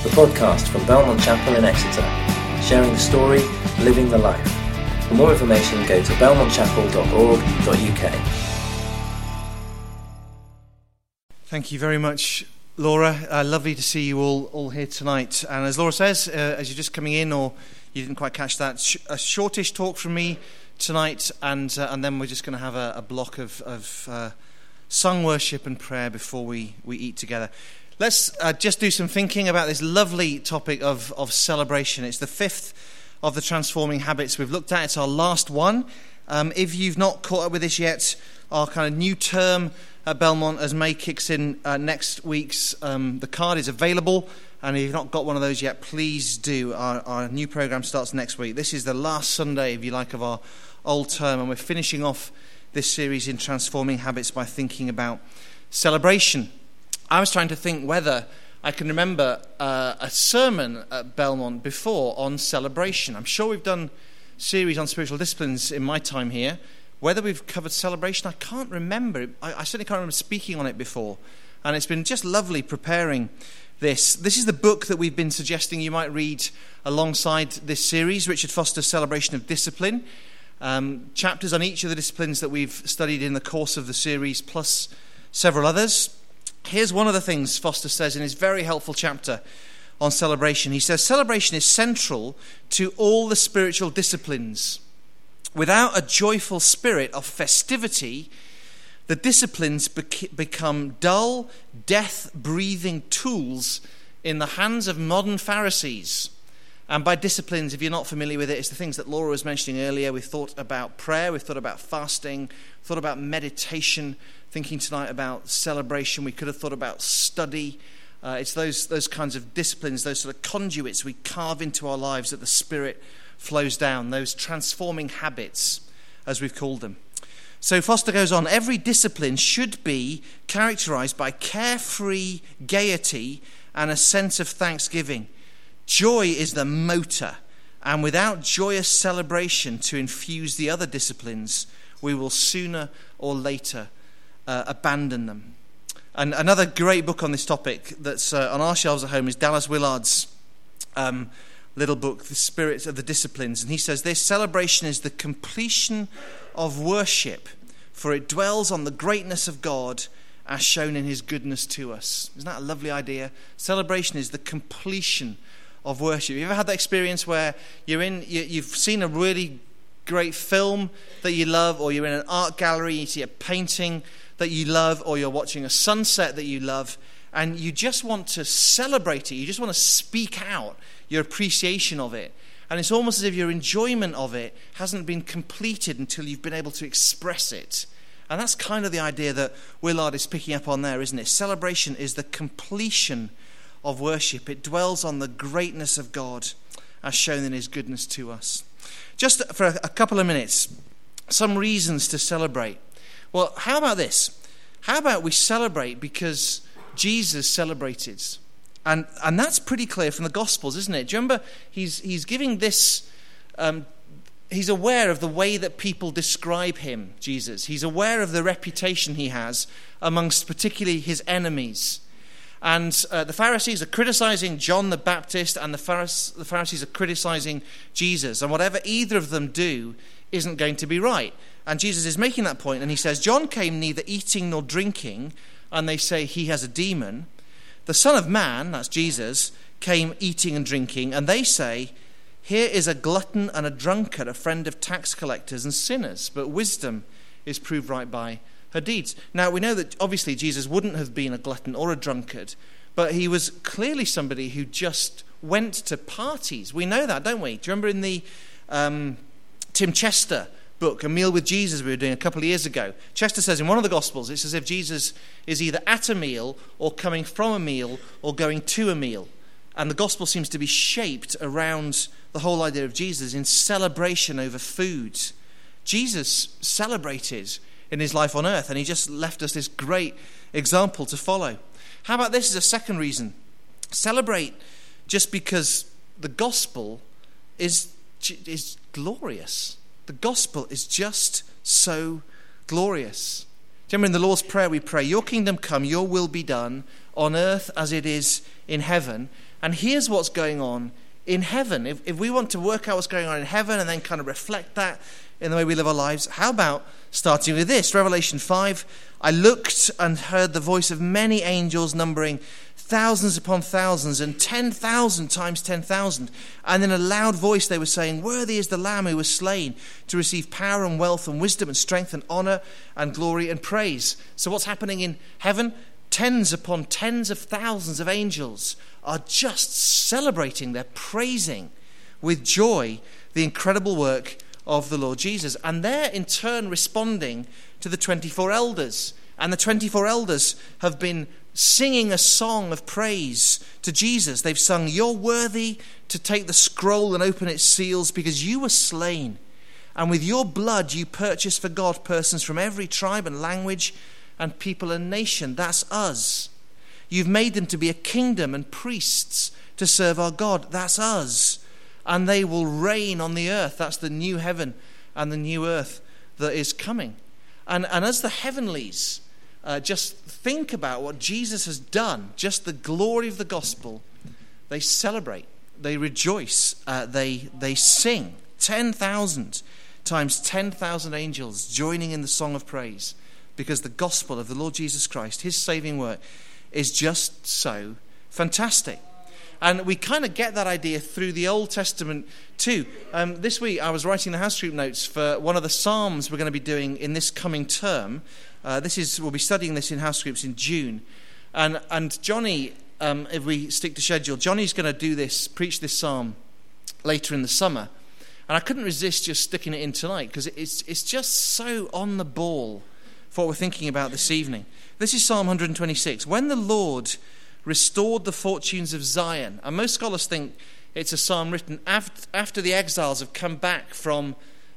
the podcast from Belmont Chapel in Exeter, sharing the story, living the life. For more information, go to belmontchapel.org.uk. Thank you very much, Laura. Lovely to see you all here tonight. And as Laura says, as you're just coming in or you didn't quite catch that, a shortish talk from me tonight, and then we're just going to have a block of sung worship and prayer before we eat together. Let's just do some thinking about this lovely topic of celebration. It's the fifth of the transforming habits we've looked at. It's our last one. If you've not caught up with this yet, our kind of new term at Belmont, as May kicks in next week's, the card is available, and if you've not got one of those yet, please do. Our new program starts next week. This is the last Sunday, if you like, of our old term, and we're finishing off this series in Transforming Habits by thinking about celebration. I was trying to think whether I can remember a sermon at Belmont before on celebration. I'm sure we've done series on spiritual disciplines in my time here. Whether we've covered celebration, I can't remember. I certainly can't remember speaking on it before. And it's been just lovely preparing this. This is the book that we've been suggesting you might read alongside this series, Richard Foster's Celebration of Discipline. Chapters on each of the disciplines that we've studied in the course of the series, plus several others. Here's one of the things Foster says in his very helpful chapter on celebration. He says, celebration is central to all the spiritual disciplines. Without a joyful spirit of festivity, the disciplines become dull, death-breathing tools in the hands of modern Pharisees. And by disciplines, if you're not familiar with it, it's the things that Laura was mentioning earlier. We've thought about prayer, we've thought about fasting, thought about meditation, thinking tonight about celebration. We could have thought about study. It's those kinds of disciplines, those sort of conduits we carve into our lives that the Spirit flows down, those transforming habits, as we've called them. So Foster goes on, every discipline should be characterized by carefree gaiety and a sense of thanksgiving. Joy is the motor, and without joyous celebration to infuse the other disciplines, we will sooner or later abandon them. And another great book on this topic that's on our shelves at home is Dallas Willard's little book, The Spirit of the Disciplines. And he says this, celebration is the completion of worship, for it dwells on the greatness of God as shown in his goodness to us. Isn't that a lovely idea? Celebration is the completion of worship. Have you ever had that experience where you've seen a really great film that you love, or you're in an art gallery, you see a painting that you love, or you're watching a sunset that you love, and you just want to celebrate it, you just want to speak out your appreciation of it, and it's almost as if your enjoyment of it hasn't been completed until you've been able to express it. And that's kind of the idea that Willard is picking up on there, isn't it? Celebration is the completion of worship. It dwells on the greatness of God as shown in his goodness to us. Just for a couple of minutes, some reasons to celebrate. Well, how about this? How about we celebrate because Jesus celebrated? And that's pretty clear from the Gospels, isn't it? Do you remember he's giving this, he's aware of the way that people describe him, Jesus. He's aware of the reputation he has amongst particularly his enemies. And the Pharisees are criticizing John the Baptist, and the Pharisees are criticizing Jesus. And whatever either of them do isn't going to be right. And Jesus is making that point, and he says, John came neither eating nor drinking, and they say he has a demon. The Son of Man, that's Jesus, came eating and drinking, and they say, here is a glutton and a drunkard, a friend of tax collectors and sinners, but wisdom is proved right by her deeds. Now, we know that obviously Jesus wouldn't have been a glutton or a drunkard, but he was clearly somebody who just went to parties. We know that, don't we? Do you remember in the Tim Chester book, A Meal with Jesus, we were doing a couple of years ago? Chester says in one of the Gospels, it's as if Jesus is either at a meal or coming from a meal or going to a meal. And the Gospel seems to be shaped around the whole idea of Jesus in celebration over food. Jesus celebrated in his life on earth, and he just left us this great example to follow. How about this as a second reason? Celebrate just because the gospel is glorious. The gospel is just so glorious. Do you remember in the Lord's Prayer we pray, your kingdom come, your will be done on earth as it is in heaven. And here's what's going on in heaven. If we want to work out what's going on in heaven and then kind of reflect that in the way we live our lives, how about starting with this? Revelation 5, I looked and heard the voice of many angels numbering thousands upon thousands and 10,000 times 10,000. And in a loud voice they were saying, worthy is the Lamb who was slain to receive power and wealth and wisdom and strength and honor and glory and praise. So what's happening in heaven? Tens upon tens of thousands of angels are just celebrating, they're praising with joy the incredible work of the Lord Jesus. And they're in turn responding to the 24 elders. And the 24 elders have been singing a song of praise to Jesus. They've sung, you're worthy to take the scroll and open its seals because you were slain. And with your blood you purchased for God persons from every tribe and language and people and nation. That's us. You've made them to be a kingdom and priests to serve our God. That's us. And they will reign on the earth. That's the new heaven and the new earth that is coming. And as the heavenlies just think about what Jesus has done, just the glory of the gospel, they celebrate, they rejoice, they sing. 10,000 times 10,000 angels joining in the song of praise, because the gospel of the Lord Jesus Christ, his saving work, is just so fantastic. And we kind of get that idea through the Old Testament too. This week I was writing the house group notes for one of the Psalms we're going to be doing in this coming term. We'll be studying this in house groups in June. And Johnny, if we stick to schedule, Johnny's going to preach this Psalm later in the summer. And I couldn't resist just sticking it in tonight because it's just so on the ball for what we're thinking about this evening. This is Psalm 126. When the Lord restored the fortunes of Zion. And most scholars think it's a psalm written after the exiles have come back from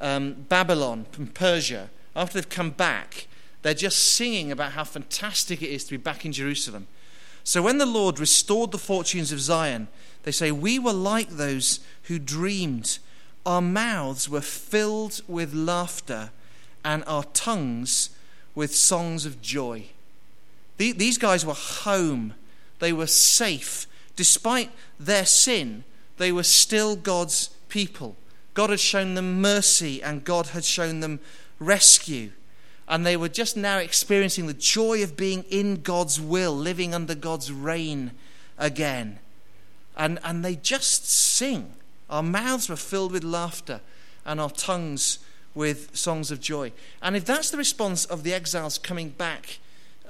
Babylon, from Persia. After they've come back, they're just singing about how fantastic it is to be back in Jerusalem. So when the Lord restored the fortunes of Zion, they say, we were like those who dreamed. Our mouths were filled with laughter and our tongues with songs of joy. These guys were home. They were safe. Despite their sin, they were still God's people. God had shown them mercy and God had shown them rescue. And they were just now experiencing the joy of being in God's will, living under God's reign again. And they just sing. Our mouths were filled with laughter and our tongues with songs of joy. And if that's the response of the exiles coming back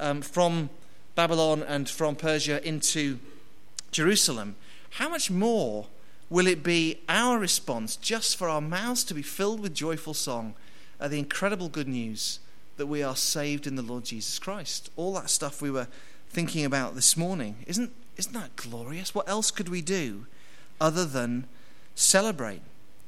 from Babylon and from Persia into Jerusalem, how much more will it be our response just for our mouths to be filled with joyful song at the incredible good news that we are saved in the Lord Jesus Christ? All that stuff we were thinking about this morning. Isn't that glorious? What else could we do other than celebrate?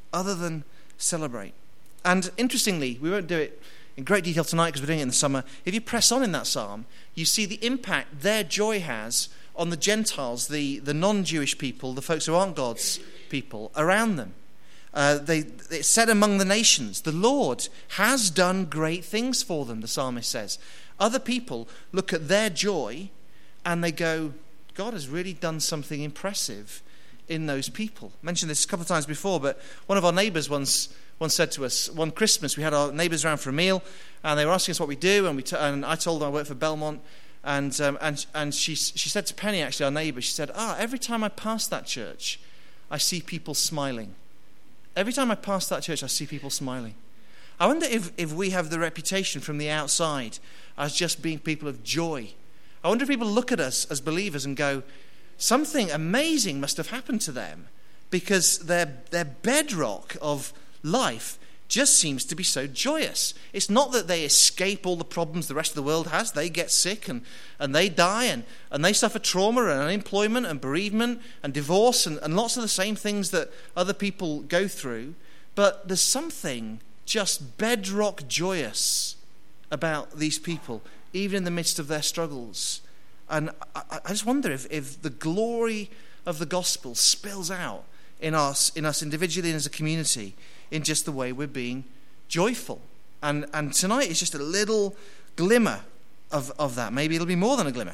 And interestingly, we won't do it in great detail tonight because we're doing it in the summer. If you press on in that psalm, you see the impact their joy has on the Gentiles, the non-Jewish people, the folks who aren't God's people around them. It's said among the nations, the Lord has done great things for them, the psalmist says. Other people look at their joy and they go, God has really done something impressive in those people. I mentioned this a couple of times before, but one of our neighbours once said to us, one Christmas, we had our neighbours around for a meal, and they were asking us what we do, and I told them I work for Belmont, and she said to Penny, actually, our neighbour, she said, every time I pass that church, I see people smiling. Every time I pass that church, I see people smiling. I wonder if we have the reputation from the outside as just being people of joy. I wonder if people look at us as believers and go, something amazing must have happened to them because their bedrock of life just seems to be so joyous. It's not that they escape all the problems the rest of the world has. They get sick and they die and they suffer trauma and unemployment and bereavement and divorce and lots of the same things that other people go through. But there's something just bedrock joyous about these people, even in the midst of their struggles. And I just wonder if the glory of the gospel spills out in us individually and as a community in just the way we're being joyful. And tonight is just a little glimmer of that. Maybe it'll be more than a glimmer.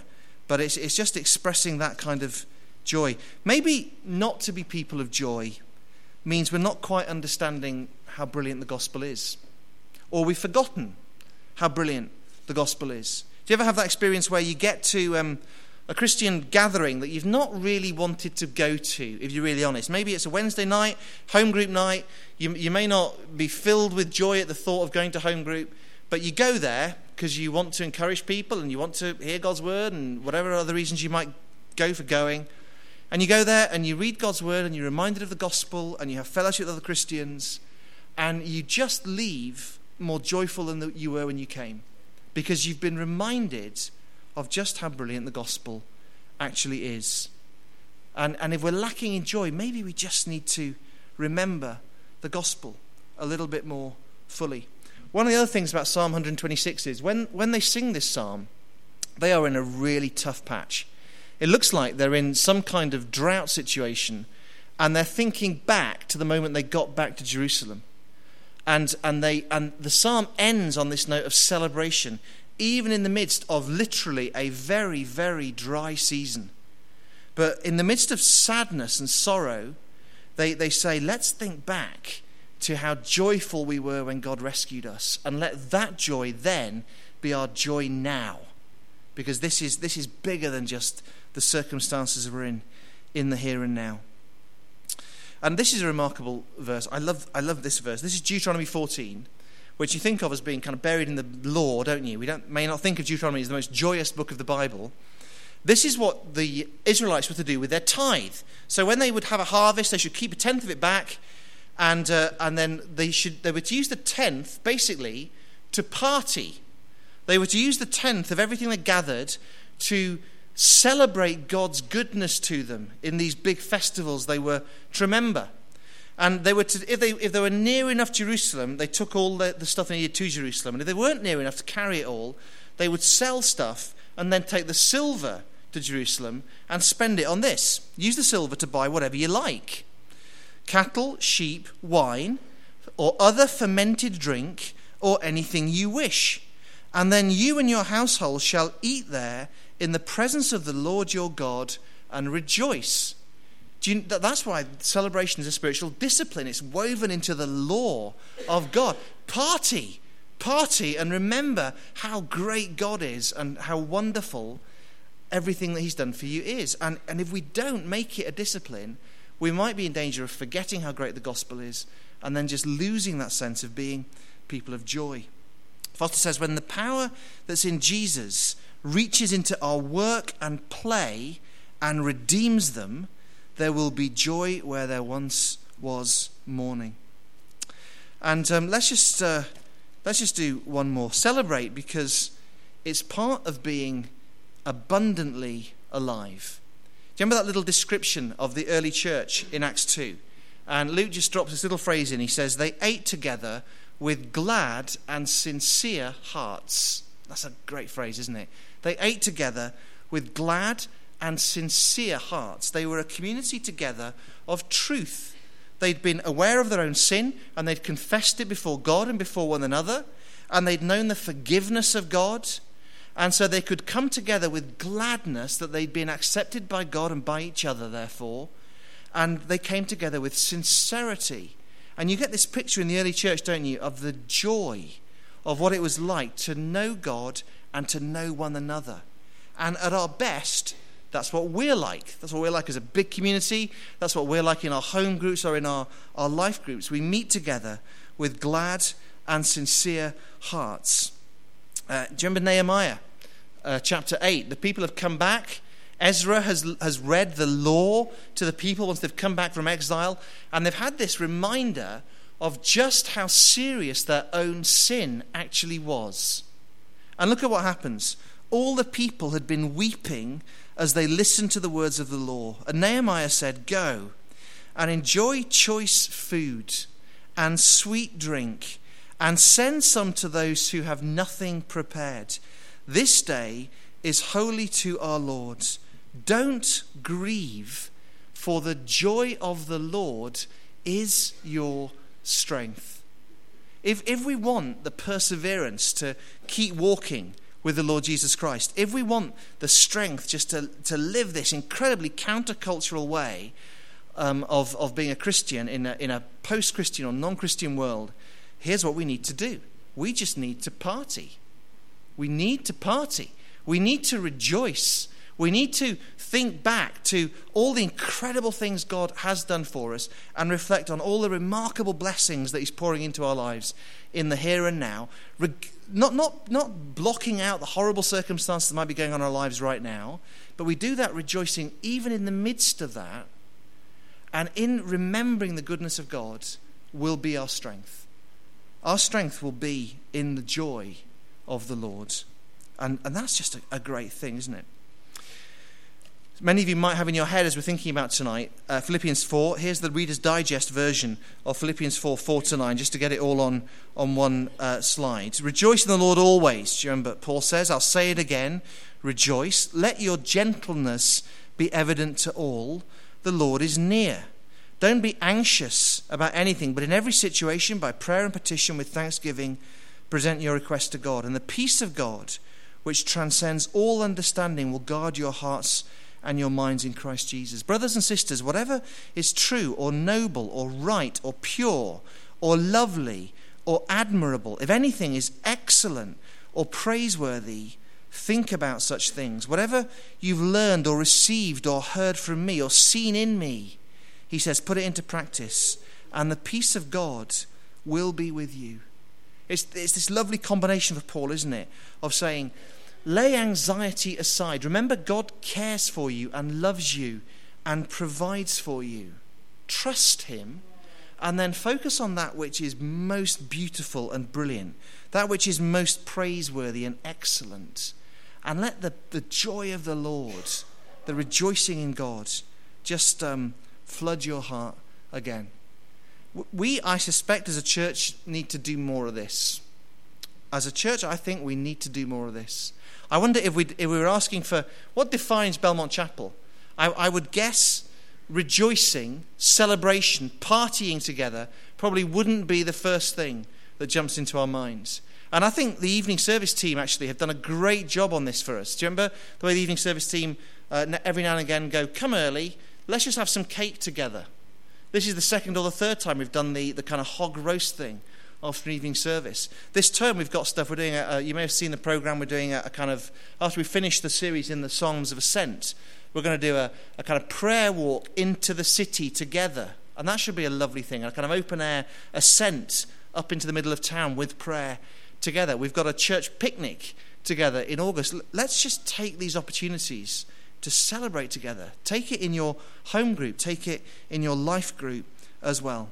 But it's just expressing that kind of joy. Maybe not to be people of joy means we're not quite understanding how brilliant the gospel is. Or we've forgotten how brilliant the gospel is. Do you ever have that experience where you get to a Christian gathering that you've not really wanted to go to, if you're really honest? Maybe it's a Wednesday night, home group night. You may not be filled with joy at the thought of going to home group, but you go there because you want to encourage people and you want to hear God's word and whatever other reasons you might go for going. And you go there and you read God's word and you're reminded of the gospel and you have fellowship with other Christians, and you just leave more joyful than you were when you came, because you've been reminded of just how brilliant the gospel actually is. And if we're lacking in joy, maybe we just need to remember the gospel a little bit more fully. One of the other things about Psalm 126 is when they sing this psalm, they are in a really tough patch. It looks like they're in some kind of drought situation, and they're thinking back to the moment they got back to Jerusalem. And the psalm ends on this note of celebration, even in the midst of literally a very, very dry season. But in the midst of sadness and sorrow, they say, let's think back to how joyful we were when God rescued us, and let that joy then be our joy now, because this is bigger than just the circumstances we're in the here and now. And this is a remarkable verse. I love this verse. This is Deuteronomy 14, which you think of as being kind of buried in the law, don't you? May not think of Deuteronomy as the most joyous book of the Bible. This is what the Israelites were to do with their tithe. So when they would have a harvest, they should keep a tenth of it back, and then they were to use the tenth basically to party. They were to use the tenth of everything they gathered to celebrate God's goodness to them in these big festivals they were to remember. And they were to, if they were near enough Jerusalem, they took all the stuff they needed to Jerusalem. And if they weren't near enough to carry it all, they would sell stuff and then take the silver to Jerusalem and spend it on this. Use the silver to buy whatever you like: cattle, sheep, wine, or other fermented drink, or anything you wish. And then you and your household shall eat there in the presence of the Lord your God and rejoice. That's why celebration is a spiritual discipline. It's woven into the law of God. Party, and remember how great God is and how wonderful everything that he's done for you is. And if we don't make it a discipline, we might be in danger of forgetting how great the gospel is and then just losing that sense of being people of joy. Foster says, when the power that's in Jesus reaches into our work and play and redeems them, there will be joy where there once was mourning. And let's just do one more. Celebrate, because it's part of being abundantly alive. Do you remember that little description of the early church in Acts 2? And Luke just drops this little phrase in. He says, they ate together with glad and sincere hearts. That's a great phrase, isn't it? They ate together with glad and sincere hearts. They were a community together of truth. They'd been aware of their own sin, and they'd confessed it before God and before one another, and they'd known the forgiveness of God, and so they could come together with gladness that they'd been accepted by God and by each other, therefore, and they came together with sincerity. And you get this picture in the early church, don't you, of the joy of what it was like to know God and to know one another. And at our best, that's what we're like. That's what we're like as a big community. That's what we're like in our home groups or in our life groups. We meet together with glad and sincere hearts. Do you remember Nehemiah? Chapter 8. The people have come back. Ezra has read the law to the people once they've come back from exile, and they've had this reminder of just how serious their own sin actually was. And look at what happens. All the people had been weeping as they listened to the words of the law. And Nehemiah said, go and enjoy choice food and sweet drink, and send some to those who have nothing prepared. This day is holy to our Lord. Don't grieve, for the joy of the Lord is your strength. If we want the perseverance to keep walking with the Lord Jesus Christ, if we want the strength just to live this incredibly countercultural way of being a Christian in a post-Christian or non-Christian world, here's what we need to do. We just need to party. We need to party. We need to rejoice. We need to think back to all the incredible things God has done for us and reflect on all the remarkable blessings that he's pouring into our lives in the here and now, not blocking out the horrible circumstances that might be going on in our lives right now, but we do that rejoicing even in the midst of that, and in remembering the goodness of God will be our strength. Our strength will be in the joy of the Lord. And that's just a great thing, isn't it? Many of you might have in your head, as we're thinking about tonight, Philippians 4. Here's the Reader's Digest version of Philippians 4, 4-9, just to get it all on one slide. Rejoice in the Lord always. Do you remember Paul says? I'll say it again. Rejoice. Let your gentleness be evident to all. The Lord is near. Don't be anxious about anything, but in every situation, by prayer and petition with thanksgiving, present your request to God. And the peace of God, which transcends all understanding, will guard your hearts and your minds in Christ Jesus. Brothers and sisters, whatever is true or noble or right or pure or lovely or admirable, if anything is excellent or praiseworthy, think about such things. Whatever you've learned or received or heard from me or seen in me, he says, put it into practice, and the peace of God will be with you. It's this lovely combination for Paul, isn't it, of saying, lay anxiety aside. Remember, God cares for you and loves you and provides for you. Trust him, and then focus on that which is most beautiful and brilliant, that which is most praiseworthy and excellent. And let the joy of the Lord, the rejoicing in God, just flood your heart again. We, I suspect, as a church, need to do more of this. As a church, I think we need to do more of this. I wonder if we were asking for what defines Belmont Chapel. I would guess rejoicing, celebration, partying together probably wouldn't be the first thing that jumps into our minds. And I think the evening service team actually have done a great job on this for us. Do you remember the way the evening service team every now and again go, come early, let's just have some cake together. This is the second or the third time we've done the kind of hog roast thing after an evening service. This term we've got stuff, we're doing, you may have seen the programme, we're doing a kind of, after we finish the series in the Songs of Ascent, we're going to do a kind of prayer walk into the city together. And that should be a lovely thing, a kind of open air ascent up into the middle of town with prayer together. We've got a church picnic together in August. Let's just take these opportunities to celebrate together. Take it in your home group, take it in your life group as well.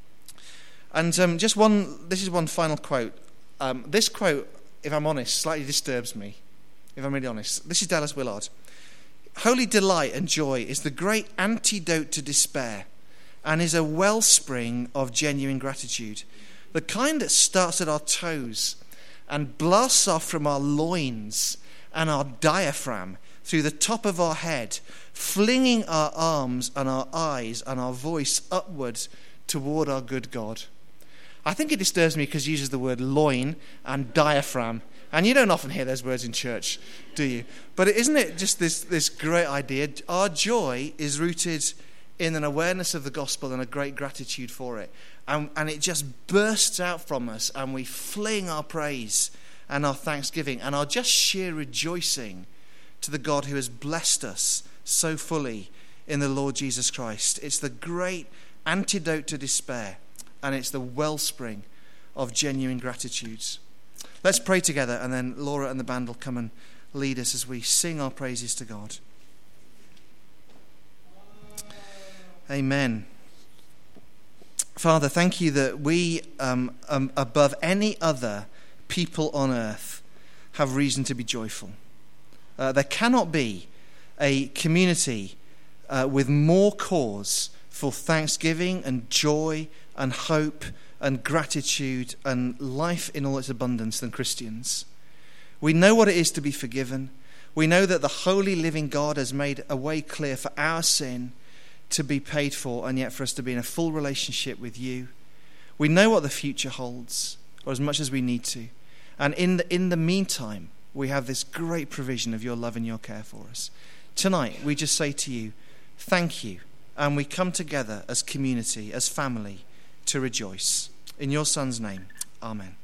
And this is one final quote. This quote, if I'm honest, slightly disturbs me, if I'm really honest. This is Dallas Willard. Holy delight and joy is the great antidote to despair and is a wellspring of genuine gratitude. The kind that starts at our toes and blasts off from our loins and our diaphragm through the top of our head, flinging our arms and our eyes and our voice upwards toward our good God. I think it disturbs me because it uses the word loin and diaphragm. And you don't often hear those words in church, do you? But isn't it just this great idea? Our joy is rooted in an awareness of the gospel and a great gratitude for it. And it just bursts out from us, and we fling our praise and our thanksgiving and our just sheer rejoicing to the God who has blessed us so fully in the Lord Jesus Christ. It's the great antidote to despair, and it's the wellspring of genuine gratitude. Let's pray together, and then Laura and the band will come and lead us as we sing our praises to God. Amen. Father, thank you that we, above any other people on earth, have reason to be joyful. There cannot be a community with more cause for thanksgiving and joy and hope and gratitude and life in all its abundance than Christians. We know what it is to be forgiven. We know that the holy living God has made a way clear for our sin to be paid for, and yet for us to be in a full relationship with you. We know what the future holds, or as much as we need to. And in the meantime, we have this great provision of your love and your care for us. Tonight, we just say to you, thank you. And we come together as community, as family, to rejoice. In your Son's name, amen.